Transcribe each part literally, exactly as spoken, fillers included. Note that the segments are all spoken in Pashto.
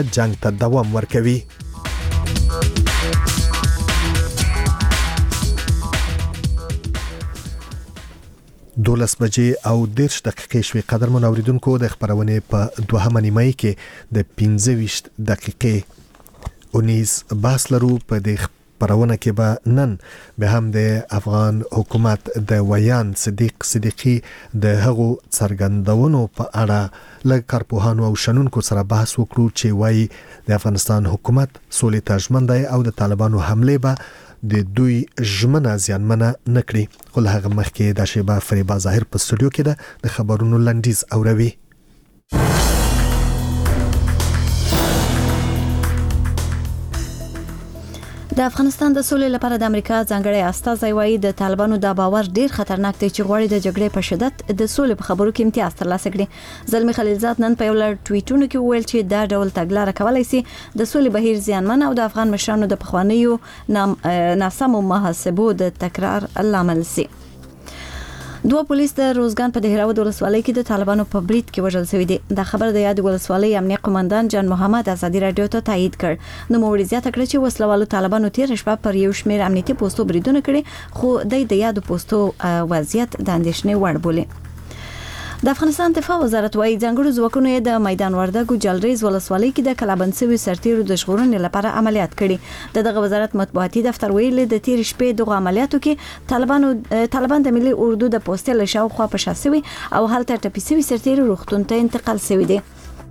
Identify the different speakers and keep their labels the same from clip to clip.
Speaker 1: جنگ ته دوام ورکوي. دولس بجې او دیرش دقیقې شوې. قدرمن اوریدونکو د خبرونې په دوهمه نیمایي کې د پنځه ویشت دقیقې اونیز بحث لرو. په دې خبرونه کې به نن به هم د افغان حکومت د ویان صدیق صدیقی د هغو څرګندونو په اړه له کارپوهانو او شنونکو سره بحث وکړو چې وایي د افغانستان حکومت سولې ته ژمن دی او د طالبانو حمله به د دوی ژمنه زیانمنه نکړي. خو له هغه مخکې د شیبه فریبا ظاهر په استودیو کې ده د خبرونو لنډیز اوروي.
Speaker 2: د افغانستان د سولې لپاره د امریکا ځانګړی استازی وایي د طالبانو د باور ډیر خطرناک دی چې غواړي د جګړې په شدت د سولې په خبرو کې امتیاز ترلاسه کړي. زلمی خلیلزاد نن په یو لړ ټویټونو کې وویل چې دا ډول تګلاره کولای شي د سولې بهیر زیانمن او د افغان مشرانو د پخوانیو ناسمو محاسبو د تکرار لامل شي. دوه پولیس د روزګان په دهراوت ولسوالۍ کې د طالبانو په برید کې وژل شوي دي. دا خبر د یاد ولسوالۍ امنیه قومندان جان محمد ازادي رادیو ته تایید کړ. نو موري زیاته کړ چې وسلوالو طالبانو تیر شپه پر یو شمېر امنیتي پوسټو بریدونه کړي خو د یاد پوسټو وضعیت د اندېښنې وړ بولي. د افغانستان دفاع وزارت وايي ځانګړو ځواکونو د میدان وردګو جلریز ولسوالۍ کې د کلابنسوي سرتیرو د ژغورنې لپاره عملیات کړي. د دغه وزارت مطبوعاتي دفتر ویلي د تیر شپې دغه عملیاتو کې طالبانو طالبان د ملي اردو د پوسټل شاوخوا په شاسوي او هلته ټپيسوي سرتیرو روغتون ته انتقال شوی دي.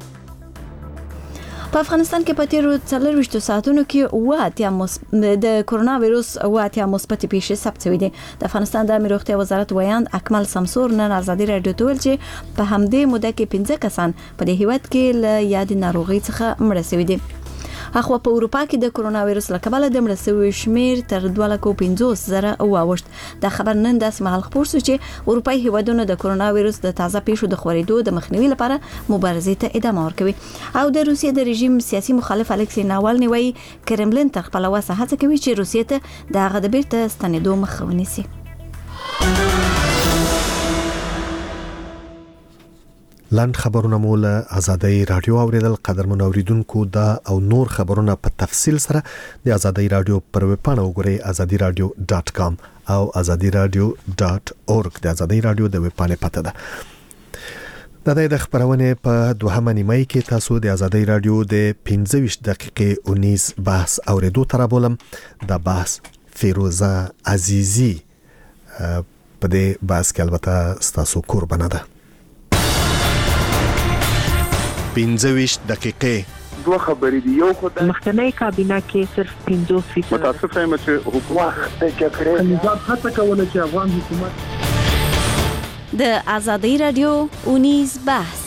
Speaker 2: په افغانستان کې په تیرو څلورویشتو ساعتونو کې اوه د کرونا وایروس اوه مثبت پیښې ثبت شوې دي. د افغانستان د امنیت روغتیا وزارت ویاند اکمل سمسور نن ازادي رادیو ته ویل چې په همدې موده کې پنځه کسان په دې هیواد کې له یادې ناروغۍ څخه مړه شوي دي. اخو په اروپا کې د کرونا وایروس له کبله د مړه شویو شمیر تر دوه لکه پنځوس زره واوښت. دا خبر نن داسې مهال خپور شو چې اروپایي هیوادونو د کرونا وایروس د تازه پیښو د خورېدو د مخنیوي لپاره مبارزې ته ادامه ورکوي. او د روسیې د رژیم سیاسي مخالف الکسی ناوالني وایي کرملین تر خپل وسه هڅه کوي چې روسیې ته د هغه د بیرته ستنېدو مخه ونیسي.
Speaker 1: لاند خبرونه مول آزادۍ رادیو اوریدل. قدرمن اوریدونکو دا او نور خبرونه په تفصیل سره د آزادۍ رادیو پر ویب پاڼه وګورئ آزادی رادیو ډاٹ کام او آزادی رادیو ډاٹ اورګ. د آزادۍ رادیو د ویب پاڼې پته ده. د دې خبرونه په دوهمه نیمایي کې تاسو د آزادۍ رادیو د پنځه ویشت دقیقې اونیز بحث اوریدو تر بولم. دا بحث فیروزه عزیزی په دې بحث کې البته تاسو قربانه ده. پنځه ویشت دقیقې
Speaker 3: دوه خبرې دي. یو خدای
Speaker 4: مخکنی کابینه کې صرف پنځوس فیصد
Speaker 3: متاسف یم چې حکومت د جګړې
Speaker 5: نظام هڅه کوله چې افغان حکومت
Speaker 2: د آزادۍ رادیو اونیز بحث.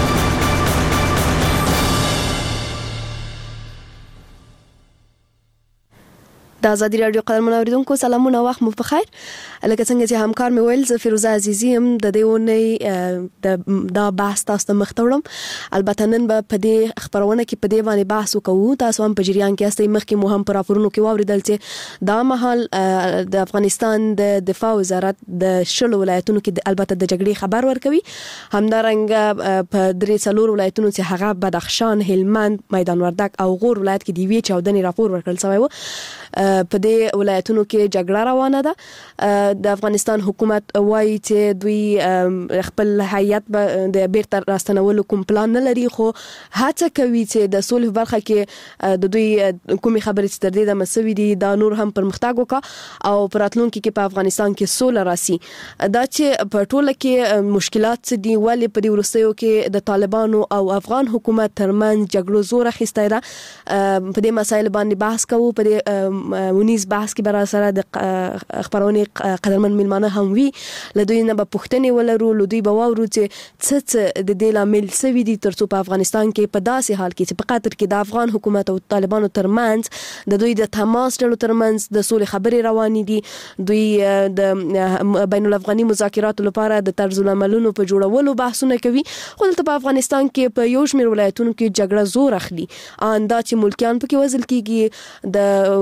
Speaker 6: د آزادي رادیو قدرمن اوریدونکو سلامونه وخت مو په خیر. لکه څنګه چې همکار مې ویل زه فیروزه عزیزی هم د دې ونې د دا بحث تاسو ته مختوړم. البته نن به په دې خبرونه کې په دې باندې بحث وکړو. تاسو هم په جریان کې استئ مخکې مو هم پر راپورونو کې واوریدل چې دا مهال د افغانستان د دفاع وزارت د شلو ولایتونو کې البته د جګړې خبر ورکوي. همدارنګه په درې څلور ولایتونو چې هغه بدخشان، هلمند، میدان وردګ او غور ولایت کې دی وی چاودنې راپور ورکړل شوی و. په دې ولایتونو کې جګړه روانه ده. د افغانستان حکومت وایي چې دوی خپل هیات د بیرته راستنولو کوم پلان نه لري خو هڅه کوي چې د سولې برخه کې د دوی کومې خبرې چې تر دې د مسوي دي دا نور هم پرمختګ وکړي او په راتلونکي کې په افغانستان کې سوله راسي. دا چې په ټوله کې مشکلات دي ولې په دې وروستیو کې د طالبانو او افغان حکومت ترمنځ جګړو زور اخیستی ده. په دې مسایل باندې بحث کوو. په دې ونیز بحث کې برا سره د خبرونه قدرمن ملمانه هم وی له دوی نه به پوښتنې ولرو. له دوی به واورو چې څه څه د دې لامل سوي دي ترڅو په افغانستان کې په داسې حال کې چې په قطر کې د افغان حکومت او طالبانو ترمنځ د دوی د تماس ډلو ترمنځ د سولې خبرې روانې دي. دوی د بین الافغاني مذاکراتو لپاره د طرز العملونو په جوړولو بحثونه کوي. خو دلته په افغانستان کې په یو شمېر ولایتونو کې جګړه زور اخلي. ان دا چې ملکیان پکې وزل کیږي د نظام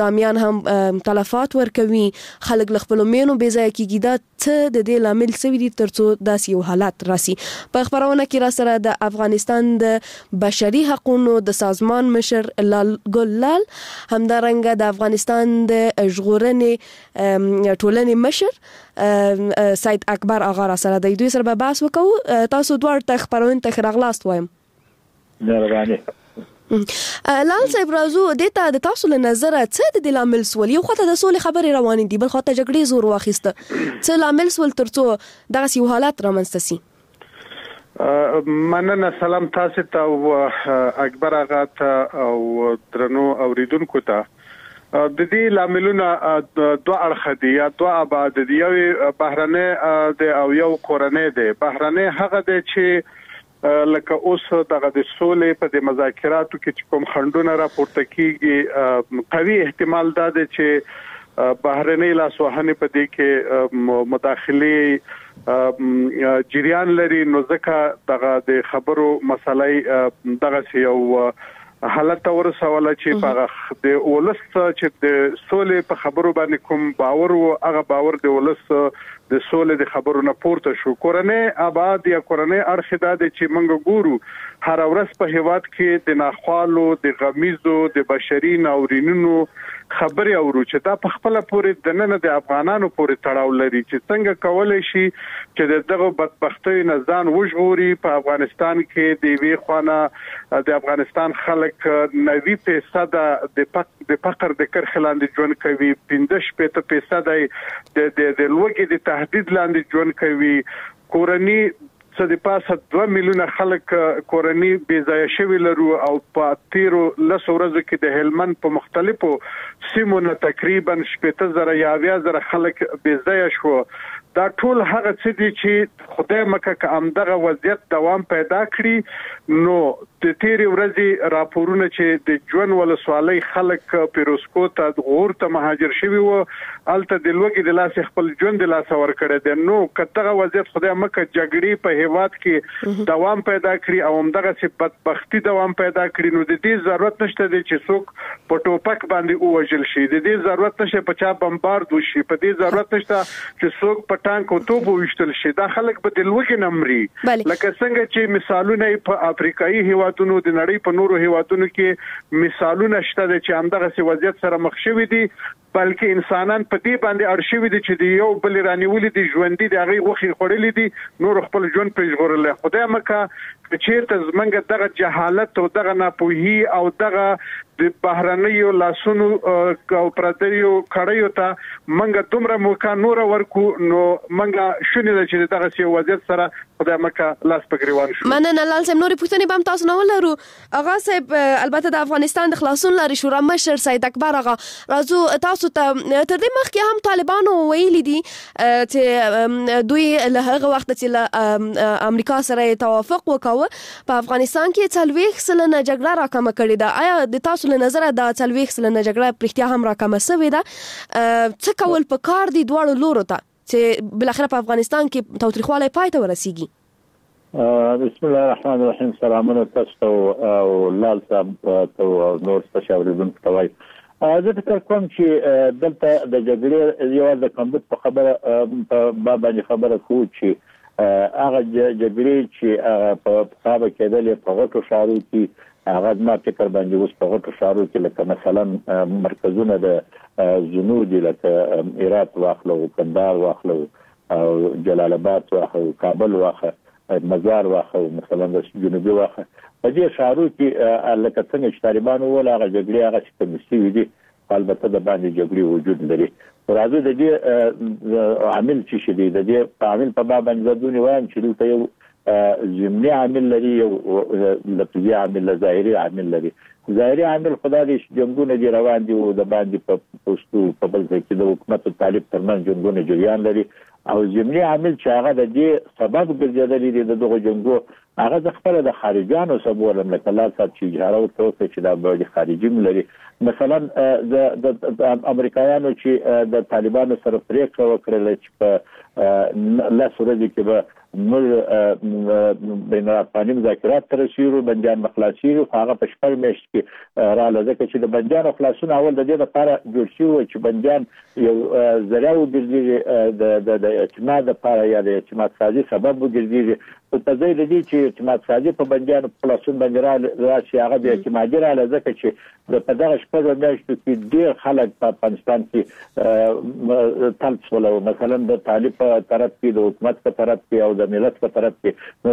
Speaker 6: نظامیان هم تلفات ورکوي، خلک له خپل مینو بې ځایه کیږي. دا څه د دې لامل څه دي ترڅو داسې یو حالت راسي؟ په خبرونه کې را سره د افغانستان د بشري حقوقو د سازمان مشر لال ګلال، همدارنګه د افغانستان د ژغورنې ټولنې مشر سید اکبر آغا را سره د دوی سره به بحث وکړو. تاسو دوه ته خبرونه ته راغلاست وایم.
Speaker 7: مهرباني.
Speaker 6: لال صاحب راځو د ته د تاسو له نظر څه د لامل سول؟ یو خاطر د سولې خبرې روانې دي، بل خاطر جګړې زور واخیسته. څه لامل سول ترڅو دغه یو حالت رامنځته سي؟
Speaker 3: مننه. سلام تاسو ته او اکبر آغا ته او درنو اوریدونکو ته. د دې لاملونه دوه اړخ دي یا دوه ابعاد دي. یو بهرنۍ د او یو کورنۍ دی. بهرنۍ هغه دی چې لکه اوس دغه د سولې په د مذاکراتو کې چې کوم خندونه راپورته کیږي، قوي احتمال دا دی چې بهرنۍ لاسوهنې په دې کې مداخله جریان لري. نو ځکه دغه د خبرو مسلې دغه یو حالت ورسوله چې په د ولس چې د سولې په خبرو باندې کوم باور او هغه باور د ولس د سولې د خبرو نه پورته شو. کورنۍ آباد یا کورنۍ اړخ دا د چې منګ ګورو هر ورځ په هیواد کې د ناخوالو، د غمیزو، د بشري ناورینونو خبرې اورو چې دا په خپل پورې د نن د افغانانو پورې تړاو لري چې څنګه کولای شي چې دغه بدبختۍ نه ځان وژغوري. په افغانستان کې د وی خوانه د افغانستان خلک نوي فیصد د فقر د کرښې لاندې ژوند کوي، پنځه شپږ فیصد د د لوږې د تهدید لاندې ژوند کوي. کورنۍ څه د پاسه دوه میلیونه خلک کورنۍ بې ځایه شوي لرو او په تیرو لسو ورځو کې د هلمند په مختلفو سیمو نه تقریبا شپېته زره یا اویا زره خلک بې ځایه شو. دا ټول هغه څه دي چې خدای مکه که همدغه وضعیت دوام پیدا کړي نو د تیرې ورځې راپورونه چې د جون ولسوالۍ خلک پیروسکو ته غور ته مهاجر شوي وو، هلته د لوږې د لاسې خپل ژوند د لاسه ورکړی دی. نو که دغه وضعیت خدای مکه جګړې په هیواد کې دوام پیدا کړي او همدغسې بدبختي دوام پیدا کړي نو د دې ضرورت نشته دی چې څوک په ټوپک باندې ووژل شي، د دې ضرورت نشته په چا بمبارد وشي، په دې ضرورت نشته چې څوک په ټانک او توپ وویشتل شي. دا خلک به د لوږې نه مري. لکه څنګه چې مثالونه په افریقایي هیوادونو د نړۍ په نورو هیوادونو کې مثالونه شته چې همدغسې وضعیت سره مخ شوي دي، بلکې انسانان په دې باندې اړ شوي دي چې د یو بل رانیولي دي، ژوندي د هغې غوښې خوړلي دي، نور خپل ژوند پرې ژغورلی. خدای مکه که چېرته زموږ دغه جهالت او دغه ناپوهي او دغه د بهرنیو لاسونو او پردیو کړیو ته موږ دومره موقع نوره ورکو نو موږ شونې ده چې دغسې یو وضعیت سره خدای مکه لاس په ګریوان شو.
Speaker 6: مننه لال صاحب. نورې پوښتنې به هم تاسو نه ولرو. آغا صاحب البته د افغانستان د خلاصون لارې شورا مشر سید اکبر آغا راځو تاسو ته تر دې مخکې هم طالبانو ویلي دي چې دوی له هغه وخت چې له امریکا سره توافق وکاوه په افغانستان کې څلوېښت سلنه جګړه راکمه کړې ده. آیا د تاسو له نظره دا څلوېښت سلنه جګړه پرېښتیا هم راکمه سوې ده؟ څه کول پکار دي دواړو لورو ته چې بالاخره په افغانستان کې تاوتریخوالی پای ته ورسیږي؟
Speaker 7: بسم الله الرحمن الرحیم. سلامونه تاسو ته او لال صاحب ته او نور ستاسو اوریدونکو ته وایم. زه فکر کوم چې دلته د جګړې یوازې د کمبود په خبره په باندې خبره کوو چې هغه جګړې چې په پخوا کېدلې په غټو ښارو کې هغه ما فکر باندې اوس په غټو ښارو کې لکه مثلا مرکزونه د جنوب دي لکه هرات واخلو، کندهار واخلو او جلال آباد واخلو، کابل واخلو، مزار واخلو، مثلا د جنوبي واخلو. په دې ښارو کې لکه څنګه چې طالبانو وویل هغه جګړې هغه چې کمې شوي دي، البته د باندې جګړې وجود لري. راځو د دې عامل څه شي دی، د دې عامل په باب باندې زه دونې وایم چې دلته یو ضمني عامل لري، یو لفظي عامل، ظاهري عامل لري. ظاهري عامل خدا دې جنګونه دي روان دي او د باندې په پوسټو په بل ځای کې د حکومت او طالب ترمنځ جنګونه جریان لري، او ضمني عامل چې هغه د دې سبب ګرځېدلی دی د دغو جنګو هغه د خپله د خارجیانو سبب ولم لکه لال صاحب چې اجهاره ورته وکړه چې دا به خارجي م لري. مثلا د امریکایانو چې د طالبانو سره پرېکړه وکړله چې په لس ورځې کې به موږ بین الافغاني مذاکرات تر رسیدو بندیان مخلاصي هغه په شپږ میاشت کې را لږه چې د بندیانو خلاصون اول د دې لپاره جوړ شوی چې بندیان یو ذریعہ وګرځي د د اعتماد لپاره یا د اعتماد سازي سبب وګرځي په تځای د دې چې اعتماد سازي په بندیانو خلاصون باندې راشي هغه د اعتمادي را لږه چې د په دغه شپږ میاشتو کې ډېر خلک په افغانستان کې تلف شول مثلا د طالب په طرف کې د حکومت په طرف کې او د ملت په طرف کې نو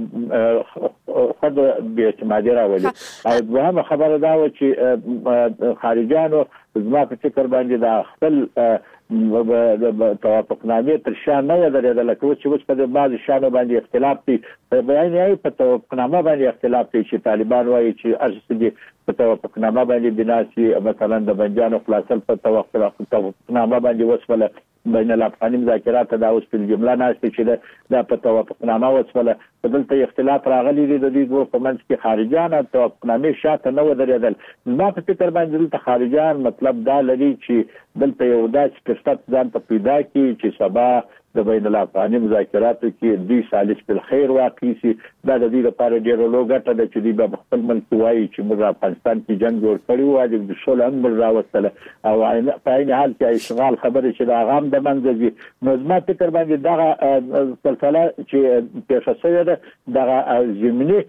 Speaker 7: دا خود به اعتمادي راولي او دوهمه خبره دا و چې خارجيانو زما په فکر باندې دا خپل د توافقنامې تر شا نه ودرېدل لکه چې اوس په بعض شانو باندې اختلاف دي په بیان یې په توافقنامه باندې اختلاف دي چې طالبان وایي چې ارشد په توافقنامه باندې بناسي مثلا د بنجانو خلاصل په توافقنامه باندې وسوله بین الافغاني مذاکرات دا اوس په جمله ناشته چې دا په توافقنامه وسوله په دلته اختلاف راغلي دي د دې دوه په منځ کې خارجيان او توافقنامې شاته نه ودرېدل ما په فکر باندې دلته خارجيان مطلب دا لري چې دلته یو داسې فرصت ځان ته پیدا کړي چې سبا د بین الافغاني مذاکراتو کې دوی سالس په خیر واقع شي دا د دې لپاره ډېر لوی ګټه ده چې دوی په خپل ملک وایي چې موږ افغانستان کې جنگ جوړ کړی و د شول امر راوستله او په عین حال کې اشغال خبره چې دا غام د منځي نو زما فکر باندې دا سلسله چې پیښه شوې ده دا زمینی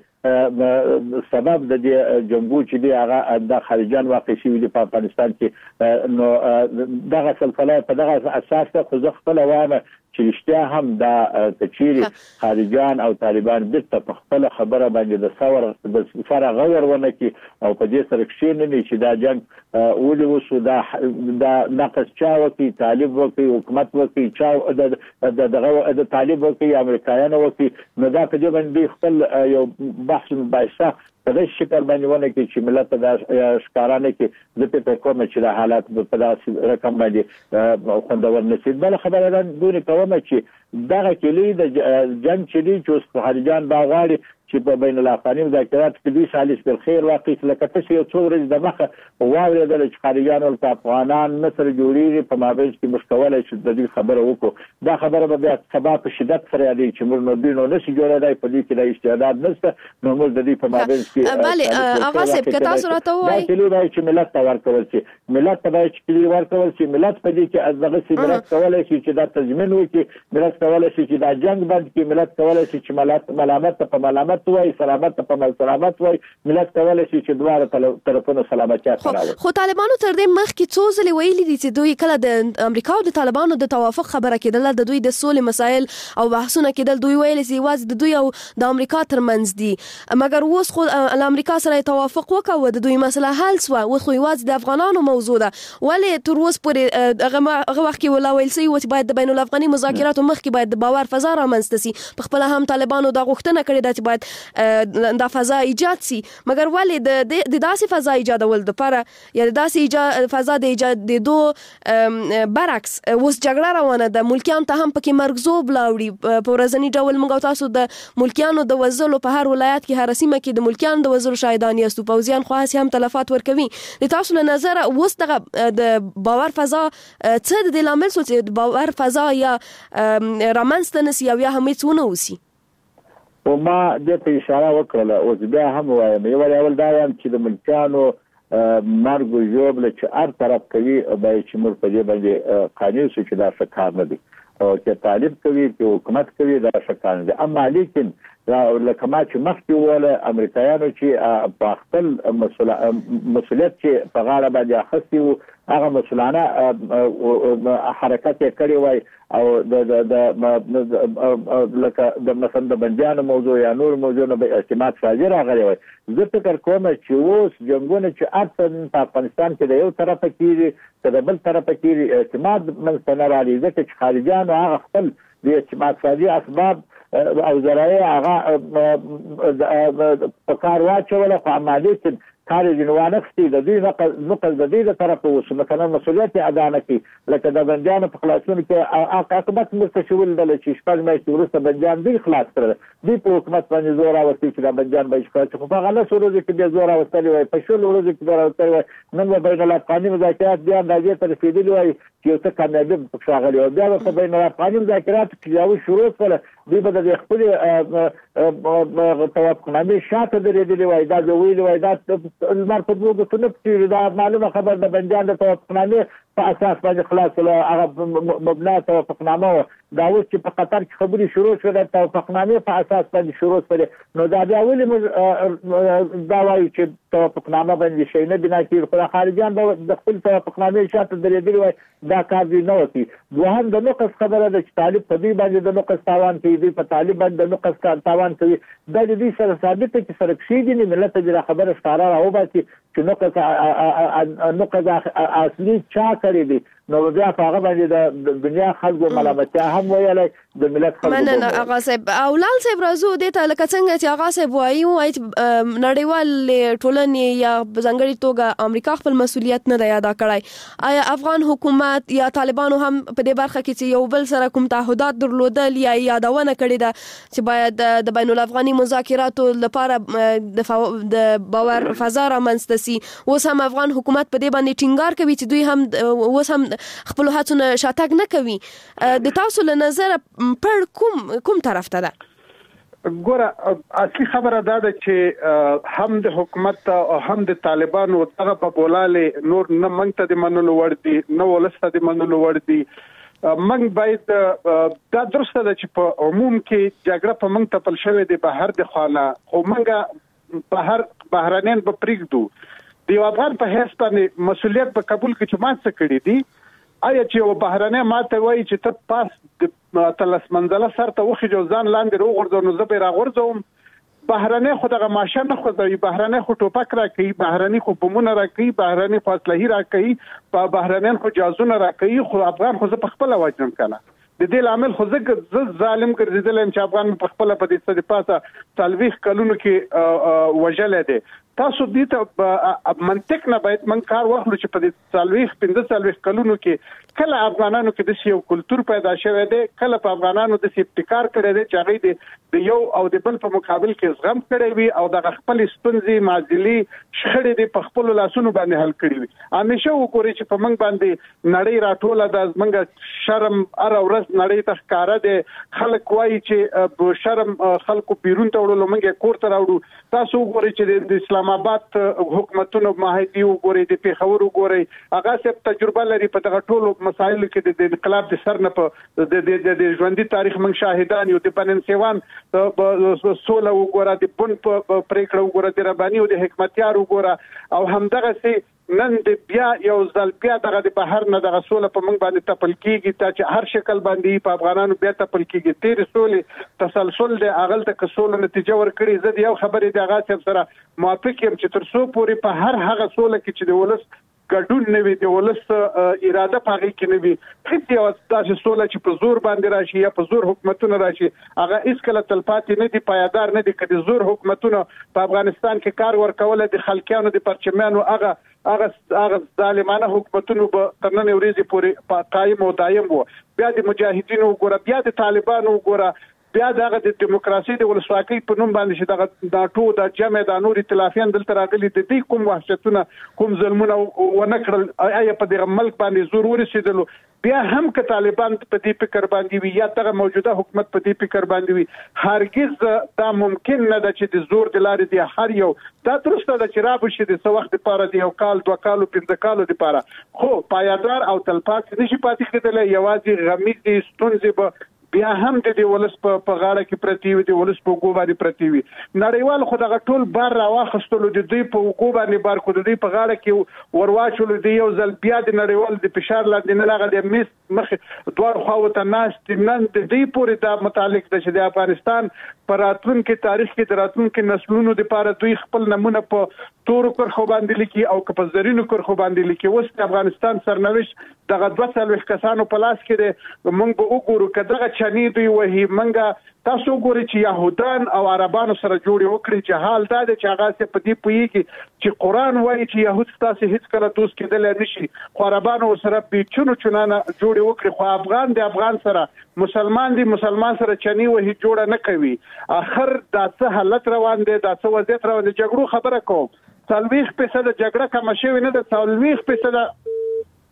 Speaker 7: سبب د دې جنگو چې دی هغه د خارجيان واقع شوی دی په افغانستان کې نو دغه سلسله په دغه اساس ته خو خپل وامه چې رښتیا هم دا تچيري خارجيان او طالبان بیرته په خپل خبره باندې د ثور د فرغ غور ونه کی او په دې سره کې نه چې دا جنگ ولې وسو دا دا نقص چا وکي طالب وکي حکومت وکي چا د دغه د طالب وکي امریکایانو وکي نو دا په دې باندې خپل یو بحث مباحثه په دې شکل باندې ونه کې چې ملت د ښکارانه کې د په کومه چې د حالات په داسې رقم باندې خوندور نشي بل خبره ده دوی کومه چې دغه کلی د جنگ چې دی چې خارجيان باغواړي چې په بین الافغاني مذاکرات کې دوی سالس په خیر واقع لکه تاسو یو څو ورځې د مخه واورېدل چې خارجيان او افغانان مصر جوړیږي په مابین کې مشکوله چې د دې خبره وکړو دا خبره به بیا سبا په شدت سره یادي چې موږ نو دینو نشي جوړېدای په دې کې د استعداد نشته نو موږ د دې په مابین کې
Speaker 6: بله هغه څه کې تاسو راته وایي
Speaker 7: دا کلی چې ملت ته ورکول شي ملت ته چې کلی ورکول شي ملت په دې کې ازغه سي ملت کولای شي چې دا تضمین وکړي ملت کولای شي چې دا جنگ بند کړي ملت کولای شي چې ملت ملامت په ملامت وای سلامت په سلامت وای ملت کولای شي چې دواړه طرفونو سلامتیا راوړي
Speaker 6: خو طالبانو تر دې مخکې څو ځله ویلي دي چې دوی کله د امریکا او د طالبانو د توافق خبره کېدله د دوی د سولې مسایل او بحثونه کېدل دوی ویلي چې واځ د دوی او د امریکا ترمنځ دي مګر اوس خو د امریکا سره توافق وکاوه د دوی مسله حل شو او خو واځ د افغانانو موضوع ده ولې تر اوسه پورې هغه وخت کې ولا ویل سي چې باید د بین الافغاني مذاکراتو مخکې باید د باور فضا رامنځته سي په خپل هم طالبانو دا غوښتنه کړې ده چې باید د فضا ایجاد سي مګر ولې د د داسې فضا ایجادول د لپاره یا د داسې ایجاد فضا د ایجاد د دو برعکس اوس جګړه روانه ده ملکیان ته هم پکې مرګزوب لاوړي په ورځنی ډول موږ تاسو د ملکیانو د وزلو په هر ولایت کې هر سیمه کې د ملکیانو د وزلو شاهدان یاستو پوزیان خو هم تلفات ورکوي د تاسو له نظر اوس دغه د باور فضا څه د لامل سو چې باور فضا یا رامنځته نشي یا هم هیڅ وسی
Speaker 7: او ما د ته اشاره وکړه او بیا هم وایم یو ډول دا یم چې د ملکانو مرګ او ژوبله چې هر طرف کوي به چې موږ په دې باندې قانون شو چې دا څه کار نه دي او چې طالب کوي چې حکومت کوي دا څه کار نه دي اما لیکن لکه ما چې مخکې وله امریکایانو چې په خپل مسؤلیت چې په غاړه باندې اخیستي وو هغه مسؤلانه حرکت یې کړی وای او د د لکه د مثلا د بندیانو موضوع یا نور موضوع نه به اعتماد سازي راغلی وای زه فکر کوم چې اوس جنګونه چې اصلا په افغانستان کې د یو طرفه کېږي د بل طرفه کېږي اعتماد منځته نه راځي ځکه چې خارجيانو هغه خپل د اعتماد سازي اسباب او ذرایع هغه په کار واچول خو عملیات کار جنوانه خستي د دې نقل نقل د دې طرفه وسو مثلا مسؤلیت ادا نه کی لکه د بندیانو په خلاصون کې عاقبت مستشول د چې شپږ میاشتې وروسته بندیان دی خلاص کړل دی په حکومت باندې زور اوسې چې د بندیان به شکایت خو په غلط ورځ کې د زور اوسې وای په شول ورځ کې زور اوسې وای نن په بین الافغاني مذاکرات بیا د دې تر رسیدلی وای چې یو څه کامیابي پکې راغلی او بیا په بین الافغاني مذاکراتو کې یو شروع کړل دوی به د خپل توافقنامې شاته درېدلې وای دا ویلي وای دا لمر په دوه ګوتو نه پټېږي دا معلومه خبر د بندیان د توافقنامې په اساس باندې خلاص هغه مبنا توافقنامه دا اوس چې په قطر کې خبرې شروع شوې د توافقنامې په اساس باندې شروع شوې نو دا بیا ولې دا وایي چې توافقنامه باندې شي نه بنا کېږي خو خارجيان به د خپل توافقنامې شاته درېدلې وای دا کار دوی نه وکړي دوهم د نقص خبره ده چې طالب په دې باندې د نقص تاوان کوي دوی په طالب باندې د نقص تاوان کوي دا د دې سره ثابت چې سره کښې دي ملت دې خبره ښکاره راوباسي چې نقص نقص اصلي چا کړی دی نو بیا هغه باندې د دنیا خلکو ملامتیا هم ویلای د ملت خلکو
Speaker 6: مننه اغا صاحب او لال صاحب راځو د ته لکه څنګه چې اغا صاحب وایي وایي نړیوال ټولنې یا ځانګړي توګه امریکا خپل مسولیت نه دی ادا کړی آیا افغان حکومت یا طالبانو هم په دې برخه کې چې یو بل سره کوم تعهدات درلودل یا یادونه کړې ده چې باید د بین الافغاني مذاکراتو لپاره د باور فضا رامنځته سي اوس هم افغان حکومت په دې باندې ټینګار کوي چې دوی هم اوس هم خپل هڅونه شاتګ نه کوي د تاسو له نظر پر کوم کوم طرف ته ده
Speaker 3: ګوره اصلي خبره دا ده چې هم د حکومت او هم د طالبانو دغه په بولاله نور نه منځ ته د منلو ور دي نه ولسته د منلو ور دي منګ باید دا درسته ده چې په عموم کې جګړه په منځ ته پل شوې د بهر د خانه او منګه بهر بهرانین په پریږدو د افغان په هیڅ باندې مسولیت په قبول کې چې ما څه کړی دي آیا چې یو بهرانه ماته وایي چې ته پاس د تلس منځله سر ته وخی جو ځان لاندې وګرځو نو زه به راغورځوم بهرانه خو دغه ماشه نه خوځوي بهرانه خو ټوپک راکوي بهرانه خو بمونه راکوي بهرانه خو اسلحې راکوي په بهرانه خو جازونه راکوي خو افغان خو زه په خپل وجنم کنه د دې عامل خو زه ظالم ګرځیدل چې افغان په خپل په دې څه پاسه تلويخ کلونو کې وجلې ده تاسو دې ته منطق نه باید من کار واخلو چې په دې تلويخ پنځه تلويخ کلونو کې کله افغانانو کې د یو کلچر پیدا شوی دی کله په افغانانو د ابتکار کړی دی چې هغه د یو او د بل په مقابل کې زغم کړی وي او د خپل ستونزې معضلي شخړې د په خپل لاسونو باندې حل کړی وي همیشه وګورئ چې په منګ باندې نړۍ راټوله د منګ شرم ار اورس نړۍ ته ښکارا دي خلک وایي چې شرم خلکو بیرون ته وړلو منګ کور ته راوړو تاسو وګورئ چې د اسلام آباد حکومتونو ماهدي وګورئ د پیښور وګورئ هغه څه تجربه لري په دغه ټولو مسایل کې د انقلاب د سر نه په د د ژوندۍ تاریخ من شاهدان یو د پنن سیوان سوله وګوره د پون په پریکړه وګوره د رباني او د حکمتیار وګوره او همدغه سي نن د بیا یو ځل بیا دغه د بهر نه دغه سوله په موږ باندې تپل کیږي چې هر شکل باندې په افغانانو بیا تپل کیږي تیر سولې تسلسل د اغل ته کسول نتیجه ورکړي زه یو خبرې د هغه سره موافق یم چې تر څو پورې په هر هغه سوله کې چې د ولس ګډون نه وي د ولس اراده پاغي کې نه وي هیڅ یو تاسو سوله چې په زور باندې راشي یا په زور حکومتونه راشي هغه هیڅ کله تلپاتې نه دي پایدار نه دي کله زور حکومتونه په افغانستان کې کار ورکول د خلکیانو د پرچمیانو هغه هغه هغه ظالمانه حکومتونو په ترنن وريزي پورې قائم او دائم وو بیا د مجاهدینو وګوره بیا د طالبانو وګوره بیا دغه د دیموکراسي د ولسواکۍ په نوم باندې چې دغه د ټول د جمع د نور ائتلافیان دلته راغلي د دې کوم وحشتونه کوم ظلمونه ونکړل آیا په دغه ملک باندې زور ورسېدلو بیا هم که طالبان په دې فکر باندې وي یا دغه موجوده حکومت په دې فکر باندې وي هرگز دا ممکن نه ده چې د زور د لارې دی هر یو دا درسته ده چې را بشي د څو وخت لپاره دی یو کال دوه کال پنځه کال لپاره خو پایدار او تلپاتې نشي پاتې کېدل یوازې غمیز دي ستونزې به بیا هم د دې ولس په غاړه کې پرتی وي د ولس په ګوباري پرتی وي نړیوال خو دغه ټول بار راوخستلو د دوی په ګوباري بار کو د دوی په غاړه کې ورواچول دی یو ځل بیا د نړیوال د فشار لاندې نه لاغه د مس مخ دوه خو ته ناس نن د دې پورې د متعلق د شې د افغانستان پر راتلونکي تاریخ کې د راتلونکي نسلونو لپاره دوی خپل نمونه په تور پر خو باندې لیکي او په زرینو پر خو باندې لیکي اوس د افغانستان سرنوشت دغه دوه څلوي کسانو په لاس کې د مونږ به وګورو کداغه چني دوی وهي منګه تاسو ګورئ چې يهودان او عربانو سره جوړ وکړي چې حال دا د چې هغه په دې پويږي چې قران وایي چې يهود تاسو هیڅ کله دوست کېدل نشي خو عربانو سره په چونو چونانه جوړ وکړي خو افغان د افغان سره مسلمان دی مسلمان سره چني وهي جوړ نه کوي اخر دا څه حالت روان دي دا څه وضعیت روان دي جګړو خبره کوم څلويخ پیسې د جګړه کوم شوی نه د څلويخ پیسې د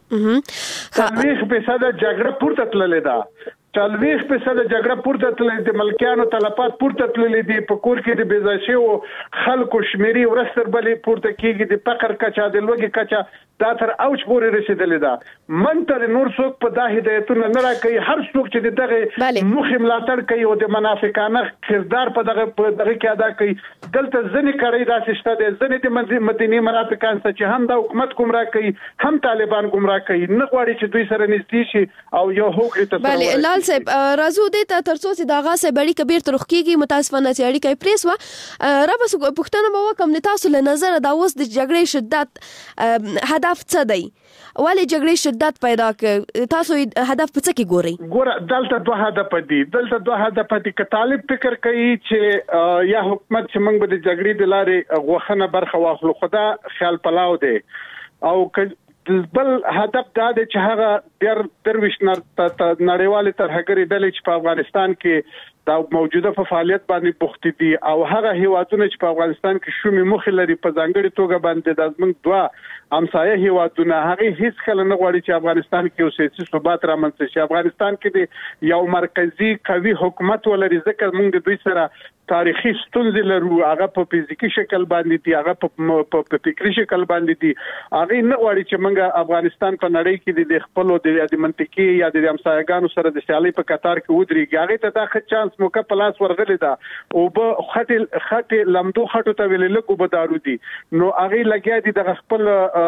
Speaker 3: څلوېښت فیصده جګړه پورته تللې ده څلوېښت فیصده جګړه پورته تللې د ملکیانو تلفات پورته تللې دي په کور کې د بې ځای شویو خلکو شمیرې ورځ تر بلې پورته کېږي د فقر کچه د لوږې کچه دا تر اوج پورې رسېدلې ده من ته نور څوک په دا هدایتونه نه راکوي هر څوک چې د دغه موخې ملاتړ کوي او د منافقانه کردار په دغه په دغه کې ادا کوي دلته ځینې کړۍ داسې شته دي ځینې د مدني منافقان چې هم د حکومت ګمراه کوي هم طالبان ګمراه کوي نه غواړي چې دوی سره نږدې شي او یو هوکړې ته
Speaker 6: بله لال صاحب راځو دې ته تر څو چې د هغه صاحب اړیکه بیرته رخ کېږي متاسفانه چې اړیکه یې پرې سوه را به پوښتنه به وکړم د تاسو له نظره دا اوس د جګړې شدت هدف څه دی ولې جګړې شدت پیدا کړ تاسو هدف په څه کې ګورئ
Speaker 3: ګوره دلته دوه هدف دي دلته دوه هدف دي که طالب فکر کوي چې یا حکومت چې موږ به د جګړې د لارې غوښنه برخه واخلو خدا خیال پلاو دی او بل هدف دا دی چې هغه ډېر درویش نړیوالې ترهګرې ډلې چې په افغانستان کې دا موجوده په فعالیت باندې بوخت دي او هغه هیوادونه چې په افغانستان کې شومې مخې لري په ځانګړي توګه باندې د زموږ دوه همسایه هیوادونه هغه هیڅ کله نه غواړي چې افغانستان کې یو سیاسي ثبات رامنځته شي افغانستان کې د یو مرکزی قوي حکومت ولري ځکه موږ د دوی سره تاریخي ستونزې لرو هغه په فزیکی شکل باندې دي هغه په فکری شکل باندې دي هغه نه غواړي چې موږ افغانستان په نړۍ کې د خپل د منطقي یا د همسایګانو سره د سیالي په قطار کې ودرېږي هغه ته دا ښه چانس موقع پلاس ورغلی دا او به خټه خټه لمدو خټو ته ویل لکه به دارو دي نو هغه لګیا دي د خپل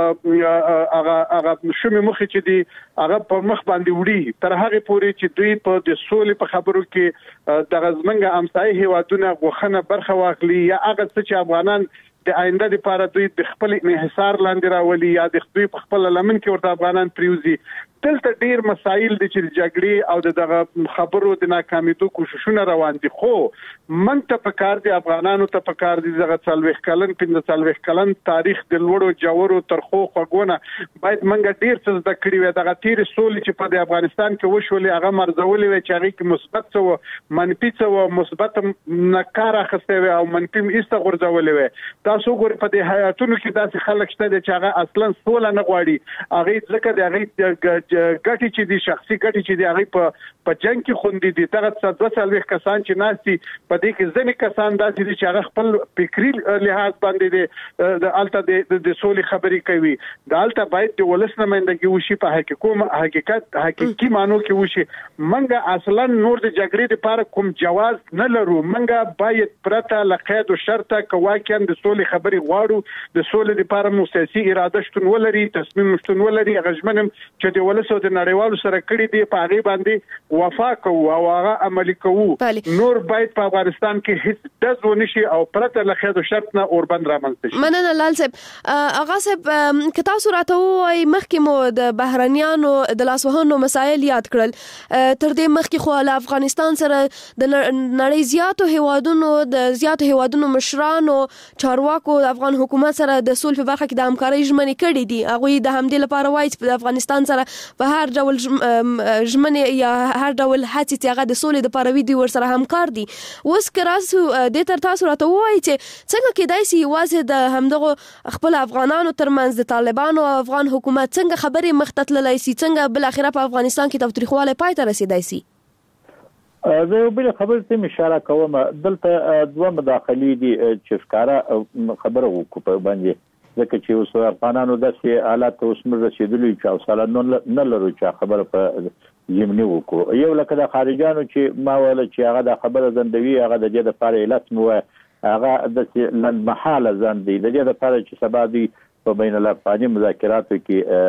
Speaker 3: هغه هغه شومې مخ چې دي هغه په مخ باندې وړي تر هغه پورې چې دوی په د سولې په خبرو کې د غزمنګ همسایه هیوادونه غوښنه برخه واخلي یا هغه څه چې افغانان د آینده لپاره دوی د خپل انحصار لاندې راولي یا د دوی په خپل لمن کې ورته افغانان پریوزي دلته ډیر مسایل دي چې جګړې او دغه خبرو د ناکامیدو کوششونه روان دي خو من ته پکار دي افغانانو ته پکار دي دغه څلوېښت کلن پنځه څلوېښت کلن تاریخ د لوړو جوړو ترخو خوګونه باید منګه ډیر څه زده کړی وي دغه تیر سولې چې په افغانستان کې وشولې هغه مرزولې وي چې هغه کې مثبت څه منفي څه مثبت نکاره خسته وي او منفي ایسته غورځولې وي تاسو ګورئ په دې حیاتونو کې داسې خلک شته چې هغه اصلا سوله نه غواړي هغه ځکه د هغه ګټي چې دي شخصي ګټي چې دي هغه په په جنگ کې خوندې دي دغه څه دوه څلوېښت کسان چې ناشتي په دې کې ځینې کسان داسې دي چې هغه خپل فکری لحاظ باندې دي د الته د سولې خبرې کوي د الته باید د ولس نمائندګي وشي په حقیقت حقیقت حقيقي مانو کې وشي منګه اصلا نور د جګړې لپاره کوم جواز نه لرو منګه باید پرته لقید او شرطه کواکم د سولې خبرې غواړو د سولې لپاره مو سیاسي اراده شتون ولري تصمیم شتون ولري غژمنم چې د ولس او د نړیوالو سره کړي دي په هغه باندې وفا کوو او هغه عملي کوو نور باید په افغانستان کې هیڅ دز ونشي او پرته له خېدو شرط نه اوربند رامنځته شي
Speaker 6: مننه لال صاحب اغا صاحب که تاسو راته وایي مخکې مو د بهرنیانو د لاسوهنو مسایل یاد کړل تر دې مخکې خو له افغانستان سره د نړۍ زیاتو هیوادونو د زیاتو هیوادونو مشرانو چارواکو د افغان حکومت سره د سولې په برخه کې د همکارۍ ژمنې کړې دي هغه د همدې لپاره وایي چې د افغانستان سره په هر ډول ژمنې یا هر ډول هڅې چې هغه د سولې د پاروي دی ور سره همکار دي اوس کراسو د تر تاسو راته وایي چې څنګه کېدای شي یوازې د همدغه خپل افغانانو ترمنځ د طالبانو او افغان حکومت څنګه خبرې مخ ته تللی شي څنګه بل اخره په افغانستان کې تاوتریخوالی پای ته رسیدای شي
Speaker 7: زه یو بل خبر ته اشاره کوم دلته دوه مداخلې دي چې ښکارا خبره وکړو په باندې ځکه چې اوس افغانانو داسې حالات اوس موږ رسېدلي چې حوصله نه لرو چې خبره په ضمني وکړو یو لکه د خارجانو چې ما ویل چې هغه د خبره زندوي هغه د دې لپاره علت مو هغه د لنډمحاله ځنډ دی د دې لپاره چې سبا دوی په بین الافغاني مذاکراتو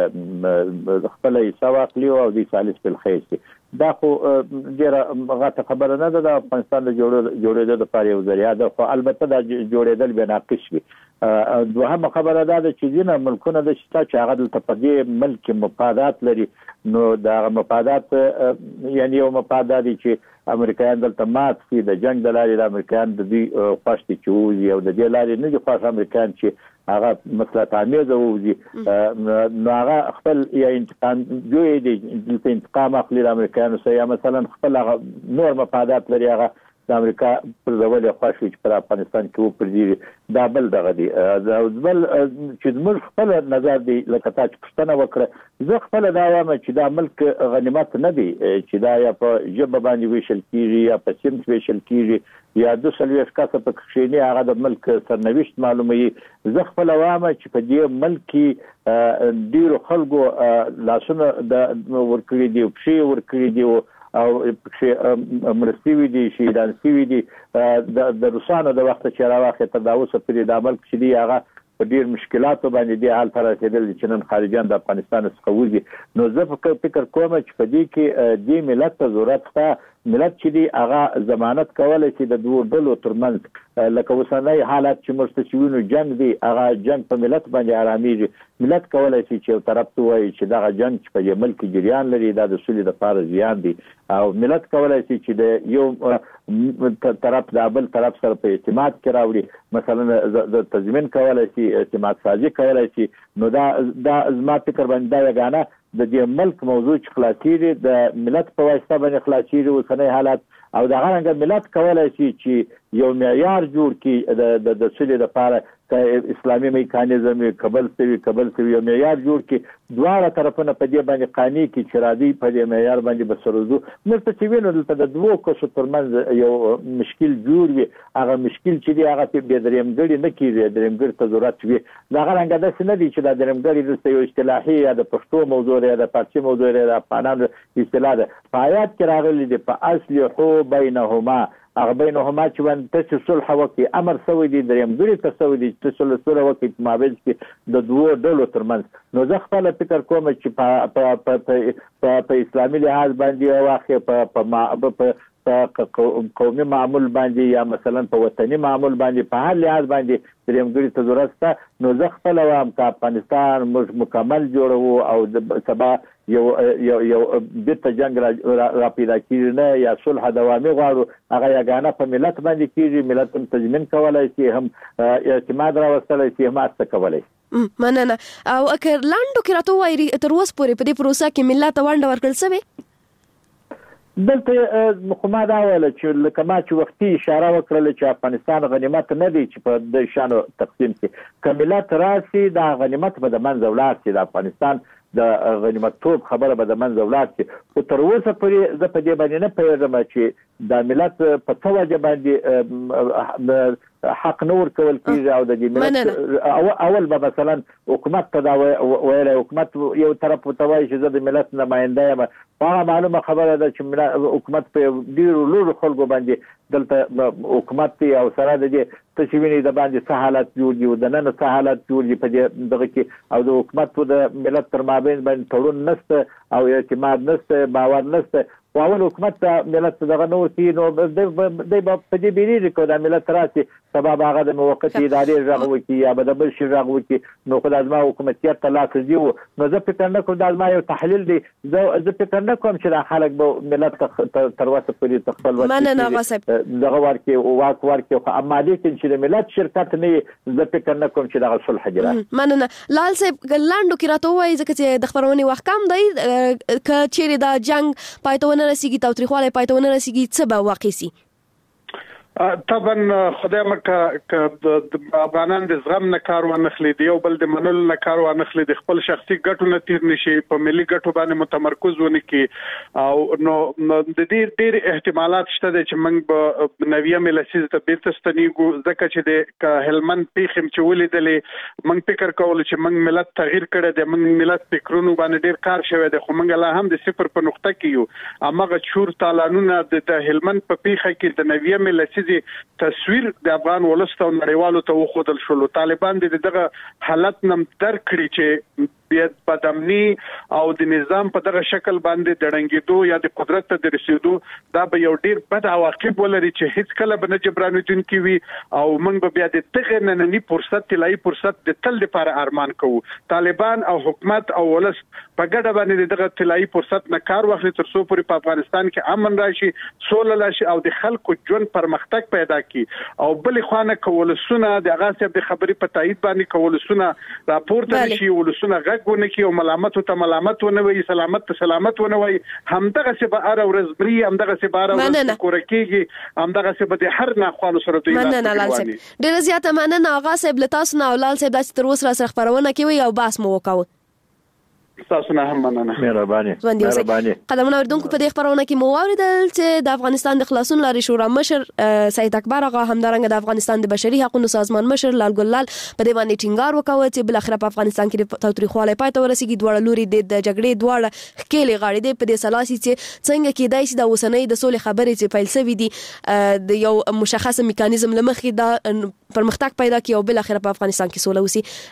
Speaker 7: کې خپل حصه واخلي او د ثالث بالخیر شي دا خو ډیره غاټه خبره نه ده د افغانستان د جوړېدو لپاره یو ذریعہ ده خو البته د جوړېدل به ناقص وي دوهمه خبره ده چې ځینې ملکونه د شته چې هغه دلته په دې ملک مفادات لري نو دا مفادات یعنی یو مفاد دی چې امریکایان دلته مات شي د جنگ د لارې د امریکایان د دې خوښ دي چې وځي او د دې لارې نه دي خوښ امریکایان چې هغه مصلحت آمیزه وځي نو هغه خپل یا انتقام جوړ دي دلته انتقام اخلي د امریکایانو سره یا مثلا خپل هغه نور مفادات لري هغه د امریکا پر ډول خوښ چې په افغانستان کې و پر دې دا بل دغه دی دا بل چې موږ خپل نظر دی لکه تاسو پښتنه وکړه زه خپل دا وایم چې دا ملک غنیمت نه دی چې دا یا په جبه باندې ویشل کیږي یا په سیمت ویشل کیږي یا د سلويش کاسه په کښینی هغه د ملک سرنوشت معلومي زه خپل وایم چې په دې ملک کې ډیرو خلکو لاسونه د ورکړي دی پښې ورکړي دی او پښې مرستي دي شي دانسي دي د روسانو د وخت چې راوخه تر دا اوسه پرې د ملک چې دی هغه په ډیر مشکلاتو باندې دی حال تر رسیدل چې نن خارجيان د افغانستان څخه وځي نو زه فکر کوم چې په دې کې د ملت ته ضرورت شته ملت چې دی هغه ضمانت کولای شي د دوه ډلو ترمنځ لکه وسنۍ حالت چې مرستشوینو جنگ دی هغه جنگ په ملت باندې آراميږي ملت کولای شي چې طرف ته وایي چې دا جنگ په ملک جریان لري دا د سولې لپاره زیان دی او ملت کولای شي چې د یو طرف د بل طرف سره په اعتماد کې راوړي مثلا د تضمین کولای شي اعتماد سازي کولای شي نو دا دا زما فکر باندې دا یګانه د دې ملک موضوع چې خلاصيږي د ملت په واسطه باندې خلاصيږي وسنۍ حالات او دا غرانګ ملت کولای شي چې یو معیار جوړ کړي د د سولې لپاره ک اسلامي میکانیزم قبل سوي قبل سوي یو معیار جوړ کړي دواړه طرفونه په دې باندې قانوني کې چې راځي په دې معیار باندې بسروزو مرته چې وینو دلته د دوه کوڅو ترمنځ یو مشکل جوړ وي هغه مشکل چې دی هغه په درېمګړي نه کیږي درېمګړي ته ضرورت وي دا غرانګ د سن دي چې د درېمګړي د یو اصطلاحي یا د پښتو موضوع یا د پارچي موضوع یا د افغانانو اصطلاح ده پایات کې راغلي دي په اصل حو بینهما هغه بینهما چې باندې چې صلح وکي امر سوی دي درېمګړي ته سوی دي چې صلح سره وکي په مابین کې د دوه ډلو ترمنځ نو زه خپل فکر کوم چې په په په اسلامي لحاظ باندې واخې په په په قومي معمول باندې یا مثلا په وطني معمول باندې په هر لحاظ باندې درېمګړي ته ضرورت شته نو زه خپل وایم چې افغانستان موږ مکمل جوړو او د سبا یو یو یو د جنگ را پیدا کیږي نه یا صلح دوامي غواړو هغه یګانه په ملت باندې کیږي ملت هم تضمین کولای شي هم اعتماد راوستلای شي هم څه کولای
Speaker 6: مننه او اکر لاندو کې راته وایي تر اوسه پورې په دې پروسه کې ملت ونډه ورکړل شوی
Speaker 7: دلته مخما دا ویل چې لکه ما چې وختي اشاره وکړل چې افغانستان غنیمت نه دی چې په د شانو تقسیم شي کملت راسي دا غنیمت به د منځ ولاړ شي د افغانستان د غنیمتوب خبره به د منځ ولاړ شي او تر اوسه پورې زه په دې باندې نه پوهېږم چې د ملت په څه وجه باندې حق نور کول کیږي او د ملت اول به مثلا حکومت ته دا ویل حکومت یو طرف ته وایي چې زه د ملت نماینده یم هغه معلومه خبره ده چې حکومت په ډیرو لوړو خلکو باندې دلته حکومت او سره د دې تشوینې د باندې څه حالت جوړ دي د نن څه حالت جوړ دي په دې دغه کې او د حکومت د ملت تر مابین باندې تړون نشته او اعتماد نشته باور نشته واول حکومت ته ملت دغه نور کې نو د په دې بیرې کو د ملت راسي سبب هغه د موقت ادارې راغوي کې یا به د بل شي راغوي کې نو خدای ازما حکومتیت ته لاس دیو نو زه فکر نه کوم د ازما یو تحلیل دی زه فکر نه کوم چې د خلک به ملت تر وسه پورې تخپل وخت
Speaker 6: مننه غصب
Speaker 7: دغه ورکه او واک ورکه اما دې چې د ملت شرکت نه زه فکر نه کوم چې دغه صلح جرا
Speaker 6: مننه لال صاحب لاندو کې راته وایي چې د خبرونې وخت کم دی ک چیرې د جنگ پایته رسیږي تاوتریخواله پایته رسیږي څه به واقع سي
Speaker 3: طبعا خدای مکه د افغانان د زغم نه کار ونخلي دی او بل د منل نه کار ونخلي د خپل شخصي ګټو نه تیر نشي په ملي ګټو باندې متمرکز ونه کی او نو د دې ډېر احتمالات شته چې موږ په نویمه لسیز ته بیرته ستنیږو ځکه چې د هلمند پیخم چې ولیدلې موږ فکر کول چې موږ ملت تغییر کړی دی موږ ملت فکرونو باندې ډېر کار شوی دی خو موږ لا هم د صفر په نقطه کې یو امغه چور تالانونه د هلمند په پیخه کې د نویمه لسیز تصویر د افغان ولست او نړیوالو ته وخدل شول طالبان د دغه حالت نم درک کړی چې بیا بدامني او د نظام په دغه شکل باندې دړنګېدو یا د قدرت ته د رسیدو دا به یو ډیر بد عواقب ولري چې هیڅ کله به نه جبرانیدون کی وي او موږ به بیا د تغه نننی فرصت تلای فرصت د تل لپاره ارمان کوو طالبان او حکومت او ولست په ګډه باندې دغه تلای فرصت نه کار واخلي تر څو پورې په افغانستان کې امن راشي سوله راشي او د خلکو ژوند پرمختګ پیدا کی او بل خوانه کولسونه د هغه څه د خبرې په تایید باندې کولسونه راپورته شي ولسونه غږ غونه کې او ملامت ته ملامت ونه وي سلامت ته سلامت ونه وي همدغه څه به ار ورځ بري همدغه څه به ار ورځ کورکیږي همدغه څه به هر نه خوانو سره دوی
Speaker 6: مننه لال صاحب ډیر زیاته مننه آغا صاحب لتاس نه لال صاحب د تر اوسه سره خبرونه کوي او باس مو وکاو
Speaker 3: تاسو نه هم مننه
Speaker 7: مهرباني مهرباني
Speaker 6: قدمونه اردوونکو په دې خبرونه کې مو واوریدل چې د افغانستان د خلاصون لارې شورا مشر سید اکبر آغا همدارنګه د افغانستان د بشري حقوقو سازمان مشر لال ګلال په دې باندې ټینګار وکاوه چې بل اخر په افغانستان کې د تاریخوالي پای ته ورسیږي دوه لوري د جګړې دوه خېلې غاړې دي په دې سلاسي چې څنګه کېدای شي د اوسنۍ د سولې خبرې چې پیل شوې دي د یو مشخص میکانیزم لمخې د پرمختګ پیدا کړي او بل اخر په افغانستان کې سوله وسی